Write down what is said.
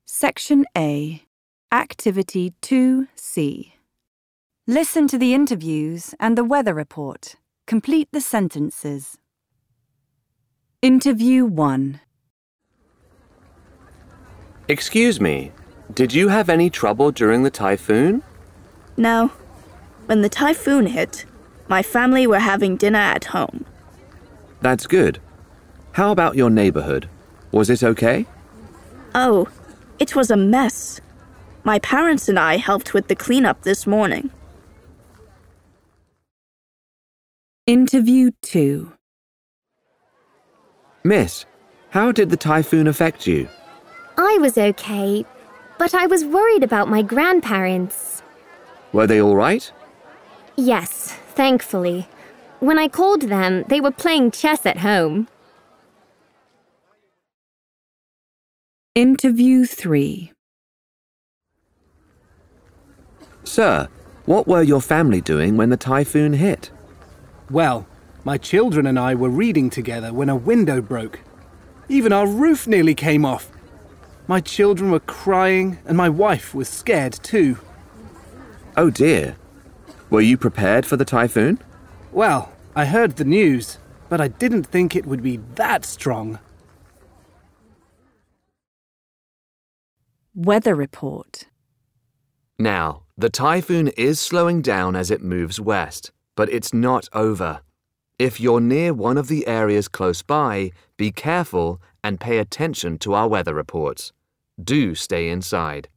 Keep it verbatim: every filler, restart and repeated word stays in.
Section A, Activity two C. Listen to the interviews and the weather report. Complete the sentences. Interview one. Excuse me, did you have any trouble during the typhoon? No. When the typhoon hit, my family were having dinner at home. That's good. How about your neighborhood? Was it okay? Oh, it was a mess. My parents and I helped with the cleanup this morning. Interview two. Miss, how did the typhoon affect you? I was okay, but I was worried about my grandparents. Were they all right? Yes, thankfully. When I called them, they were playing chess at home. Interview three. Sir, what were your family doing when the typhoon hit? Well, my children and I were reading together when a window broke. Even our roof nearly came off. My children were crying and my wife was scared too. Oh dear. Were you prepared for the typhoon? Well, I heard the news, but I didn't think it would be that strong. Weather report. Now, the typhoon is slowing down as it moves west, but it's not over. If you're near one of the areas close by, be careful and pay attention to our weather reports. Do stay inside.